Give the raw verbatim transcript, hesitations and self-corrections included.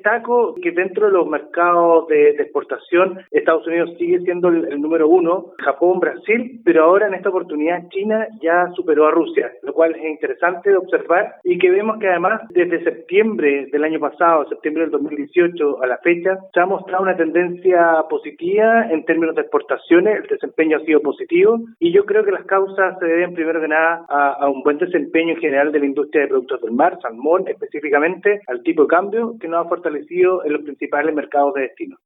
destaco que dentro de los mercados de, de exportación, Estados Unidos sigue siendo el, el número uno, Japón, Brasil, pero ahora en esta oportunidad China ya superó a Rusia, lo cual es interesante de observar y que vemos que además desde septiembre del año pasado, septiembre del dos mil dieciocho a la fecha, se ha mostrado una tendencia positiva en términos de exportaciones, el desempeño ha sido positivo y yo creo que las causas se deben primero que nada a, a un buen desempeño en general de la industria de productos del mar, salmón específicamente, al tipo de cambio que nos ha fortalecido en los principales mercados de destino.